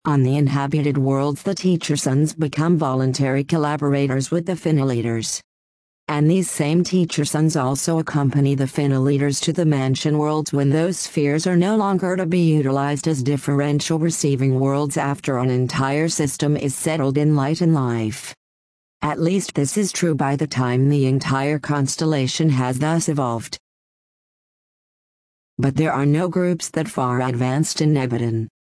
On the inhabited worlds, the Teacher Sons become voluntary collaborators with the Finalitors. And these same Teacher Sons also accompany the Finalitors to the Mansion worlds when those spheres are no longer to be utilized as differential receiving worlds after an entire system is settled in light and life. At least this is true by the time the entire constellation has thus evolved. But there are no groups that far advanced in Nebadon.